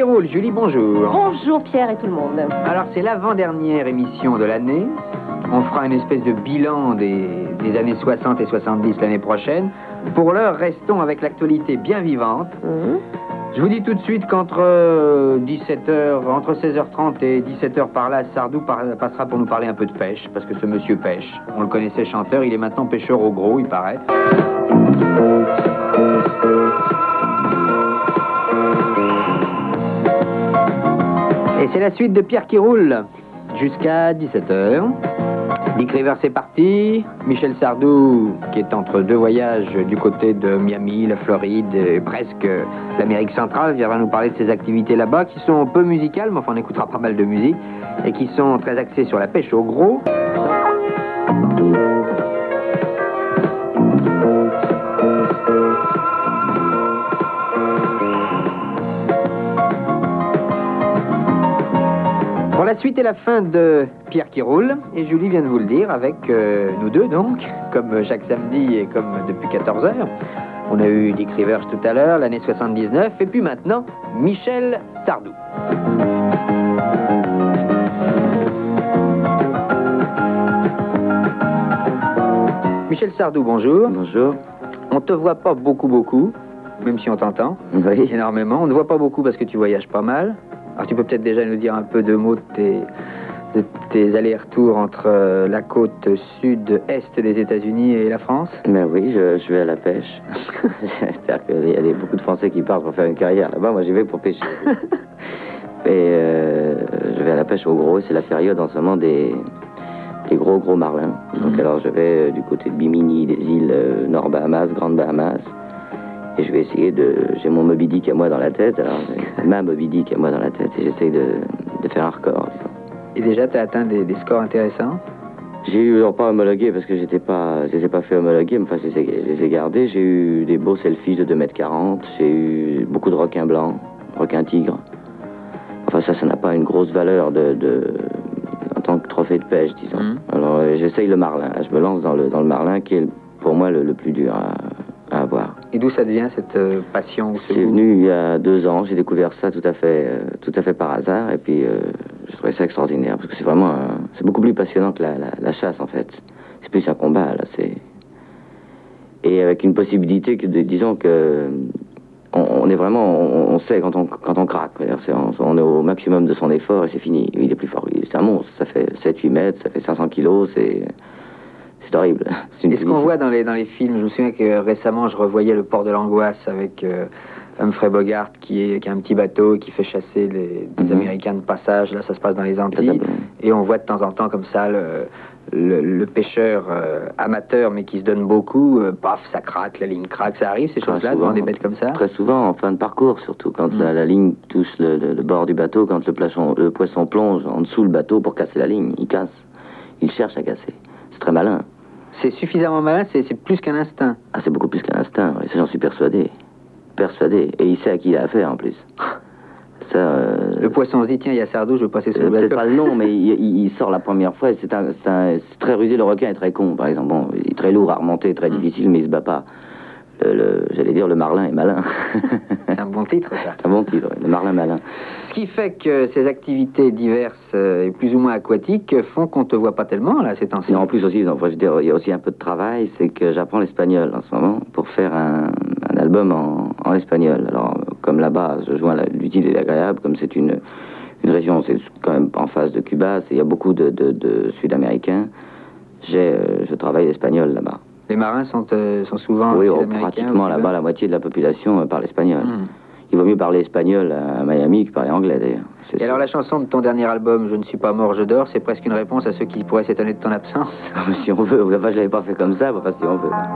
qui roule. Julie, bonjour. Bonjour Pierre et tout le monde. Alors, c'est l'avant-dernière émission de l'année. On fera une espèce de bilan des années 60 et 70 l'année prochaine. Pour l'heure, restons avec l'actualité bien vivante. Je vous dis tout de suite qu'entre 16h30 et 17h par là, Sardou passera pour nous parler un peu de pêche, parce que ce monsieur pêche. On le connaissait chanteur, il est maintenant pêcheur au gros, il paraît. Et c'est la suite de Pierre qui roule jusqu'à 17h. Dick Rivers c'est parti. Michel Sardou, qui est entre deux voyages du côté de Miami, la Floride, presque l'Amérique centrale, viendra nous parler de ses activités là-bas, qui sont peu musicales, mais enfin on écoutera pas mal de musique, et qui sont très axées sur la pêche au gros. Pour la suite et la fin de Pierre qui roule, et Julie vient de vous le dire, avec nous deux donc, comme chaque samedi et comme depuis 14h. On a eu Dick Rivers tout à l'heure, l'année 79, et puis maintenant, Michel Sardou. Michel Sardou, bonjour. Bonjour. On te voit pas beaucoup, même si on t'entend. Oui. Énormément. On ne voit pas beaucoup parce que tu voyages pas mal. Alors tu peux peut-être déjà nous dire un peu de mots de tes allers-retours entre la côte sud-est des États-Unis et la France. Ben oui, je vais à la pêche. C'est-à-dire qu'il y a beaucoup de Français qui partent pour faire une carrière là-bas. Moi, j'y vais pour pêcher. Et je vais à la pêche au gros. C'est la période en ce moment des gros marlins. Donc alors je vais du côté de Bimini, des îles Nord-Bahamas, Grande-Bahamas. Et je vais essayer j'ai mon Moby Dick à moi dans la tête, alors j'ai ma Moby Dick à moi dans la tête, et j'essaye de faire un record. Et déjà, tu as atteint des scores intéressants? J'ai eu, pas homologué, parce que je les ai pas fait homologuer, mais enfin, je les ai gardés. J'ai eu des beaux selfies de 2,40 m, j'ai eu beaucoup de requins blancs, requins tigres. Enfin, ça n'a pas une grosse valeur en tant que trophée de pêche, disons. Alors, j'essaye le marlin. Là, je me lance dans le marlin, qui est pour moi le plus dur à avoir. Et d'où ça devient cette passion? C'est venu il y a 2 ans, j'ai découvert ça tout à fait par hasard, et puis je trouvais ça extraordinaire, parce que c'est vraiment c'est beaucoup plus passionnant que la chasse en fait. C'est plus un combat là, et avec une possibilité disons que on est vraiment, on sait quand on craque, on est au maximum de son effort et c'est fini, il est plus fort, c'est un monstre, ça fait 7-8 mètres, ça fait 500 kilos, c'est horrible. Et ce qu'on voit dans les films, je me souviens que récemment je revoyais Le Port de l'Angoisse avec Humphrey Bogart qui a un petit bateau qui fait chasser des Américains de passage. Là, ça se passe dans les Antilles. Et on voit de temps en temps comme ça le pêcheur amateur mais qui se donne beaucoup, paf, ça craque, la ligne craque, ça arrive ces choses-là devant des bêtes comme ça? Très souvent en fin de parcours, surtout quand la ligne touche le bord du bateau, quand le poisson plonge en dessous le bateau pour casser la ligne, il casse, il cherche à casser. C'est très malin. C'est suffisamment malin, c'est plus qu'un instinct. Ah, c'est beaucoup plus qu'un instinct, oui, ça j'en suis persuadé. Et il sait à qui il a affaire en plus. Ça, le poisson se dit, tiens, il y a Sardou, je veux passer sur le bateau. Peut-être pas le nom, mais il sort la première fois, c'est très rusé, le requin est très con, par exemple. Bon, il est très lourd à remonter, très difficile, mais il se bat pas. J'allais dire, le marlin est malin. C'est un bon titre, ça. Un bon titre, le marlin malin. Ce qui fait que ces activités diverses et plus ou moins aquatiques font qu'on te voit pas tellement, là, ces temps-ci. En plus aussi, je veux dire, il y a aussi un peu de travail, c'est que j'apprends l'espagnol en ce moment pour faire un album en espagnol. Alors, comme là-bas, je joins l'utile et l'agréable, comme c'est une région, c'est quand même en face de Cuba, il y a beaucoup de Sud-Américains, je travaille l'espagnol là-bas. Les marins sont souvent oui, pratiquement là-bas, la moitié de la population parle espagnol. Il vaut mieux parler espagnol à Miami que parler anglais, d'ailleurs. Et alors, la chanson de ton dernier album, Je ne suis pas mort, je dors, c'est presque une réponse à ceux qui pourraient s'étonner de ton absence? Si on veut, enfin, je l'avais pas fait comme ça, enfin, si on veut.